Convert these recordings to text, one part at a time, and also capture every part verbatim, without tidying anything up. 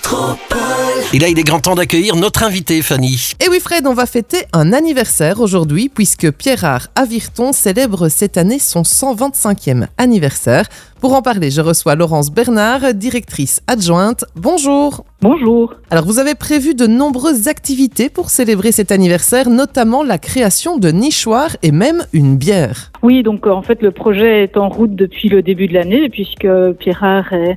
Métropole. Et là, il est grand temps d'accueillir notre invité, Fanny. Et oui Fred, on va fêter un anniversaire aujourd'hui puisque Pierre-Art Avirton célèbre cette année son cent vingt-cinquième anniversaire. Pour en parler, je reçois Laurence Bernard, directrice adjointe. Bonjour. Bonjour. Alors vous avez prévu de nombreuses activités pour célébrer cet anniversaire, notamment la création de nichoirs et même une bière. Oui, donc en fait le projet est en route depuis le début de l'année puisque Pierre-Art est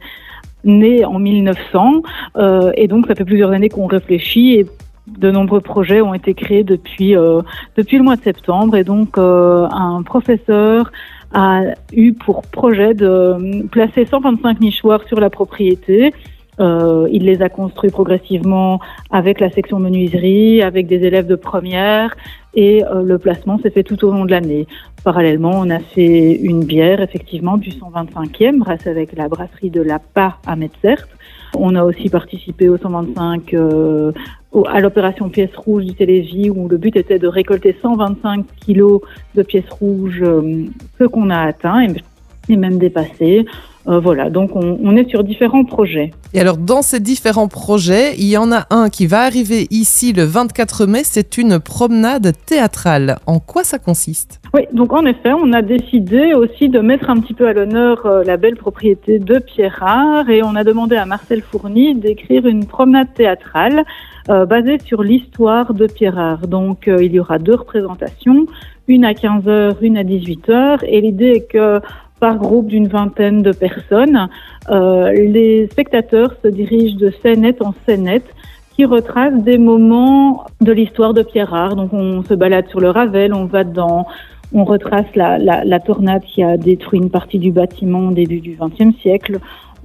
né en mille neuf cents euh, et donc ça fait plusieurs années qu'on réfléchit et de nombreux projets ont été créés depuis euh, depuis le mois de septembre et donc euh, un professeur a eu pour projet de placer cent vingt-cinq nichoirs sur la propriété. Euh, il les a construits progressivement avec la section menuiserie, avec des élèves de première et euh, le placement s'est fait tout au long de l'année. Parallèlement, on a fait une bière, effectivement, du cent vingt-cinquième, brassée avec la brasserie de la Pas à Metzert. On a aussi participé au cent vingt-cinq, euh, à l'opération pièces rouges du Télévis, où le but était de récolter cent vingt-cinq kilos de pièces rouges, euh, ce qu'on a atteint et, et même dépassé. Euh, voilà, donc on, on est sur différents projets. Et alors dans ces différents projets, il y en a un qui va arriver ici le vingt-quatre mai, c'est une promenade théâtrale. En quoi ça consiste ? Oui, donc en effet, on a décidé aussi de mettre un petit peu à l'honneur euh, la belle propriété de Pierre-Art et on a demandé à Marcel Fourny d'écrire une promenade théâtrale euh, basée sur l'histoire de Pierre-Art. Donc euh, il y aura deux représentations, une à quinze heures, une à dix-huit heures et l'idée est que par groupe d'une vingtaine de personnes, euh, les spectateurs se dirigent de scénette en scénette qui retracent des moments de l'histoire de Pierre-Art. Donc on se balade sur le Ravel, on va dans, on retrace la, la, la tornade qui a détruit une partie du bâtiment au début du vingtième siècle.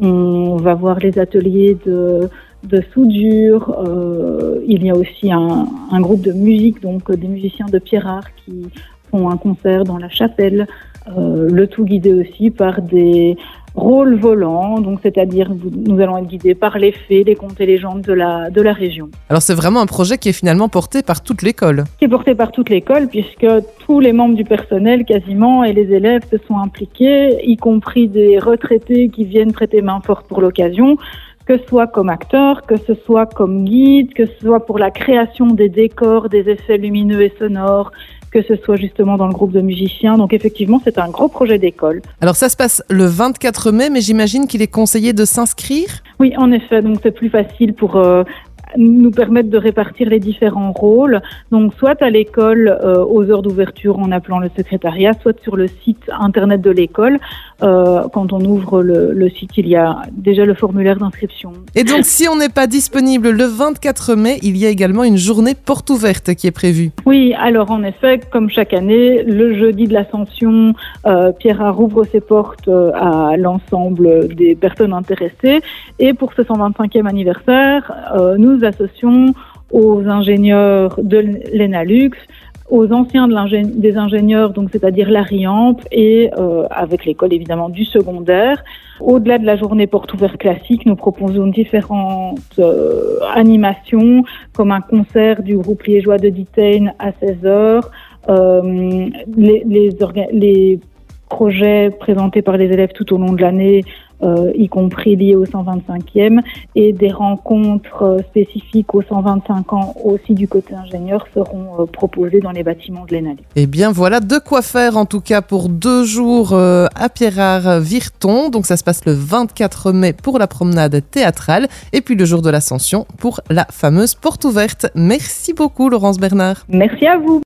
On va voir les ateliers de, de soudure. Euh, il y a aussi un, un groupe de musique, donc des musiciens de Pierre-Art qui font un concert dans la chapelle. Euh, le tout guidé aussi par des rôles volants, donc c'est-à-dire nous allons être guidés par les fées, les contes et légendes de la, de la région. Alors c'est vraiment un projet qui est finalement porté par toute l'école. Qui est porté par toute l'école puisque tous les membres du personnel quasiment et les élèves se sont impliqués, y compris des retraités qui viennent prêter main forte pour l'occasion, que ce soit comme acteurs, que ce soit comme guide, que ce soit pour la création des décors, des effets lumineux et sonores, que ce soit justement dans le groupe de musiciens. Donc effectivement, c'est un gros projet d'école. Alors ça se passe le vingt-quatre mai, mais j'imagine qu'il est conseillé de s'inscrire ? Oui, en effet, donc c'est plus facile pour euh, nous permettre de répartir les différents rôles. Donc soit à l'école euh, aux heures d'ouverture en appelant le secrétariat, soit sur le site internet de l'école. Euh, quand on ouvre le, le site, il y a déjà le formulaire d'inscription. Et donc si on n'est pas disponible le vingt-quatre mai, il y a également une journée porte ouverte qui est prévue. Oui, alors en effet, comme chaque année, le jeudi de l'Ascension, euh, Pierre-Art ouvre ses portes euh, à l'ensemble des personnes intéressées. Et pour ce cent vingt-cinquième anniversaire, euh, nous associons aux ingénieurs de l'ENALUX, aux anciens de l'ingé- des ingénieurs, donc c'est-à-dire la RIAMP, et euh, avec l'école évidemment du secondaire. Au-delà de la journée porte ouverte classique, nous proposons différentes euh, animations, comme un concert du groupe liégeois de Detain à seize heures, euh, les, les, orga- les projets présentés par les élèves tout au long de l'année, Euh, y compris liés au cent vingt-cinquième, et des rencontres euh, spécifiques aux cent vingt-cinq ans aussi du côté ingénieur seront euh, proposées dans les bâtiments de l'ENALUX. Eh bien voilà de quoi faire en tout cas pour deux jours euh, à Pierre-Art Virton. Donc ça se passe le vingt-quatre mai pour la promenade théâtrale et puis le jour de l'Ascension pour la fameuse porte ouverte. Merci beaucoup Laurence Bernard. Merci à vous.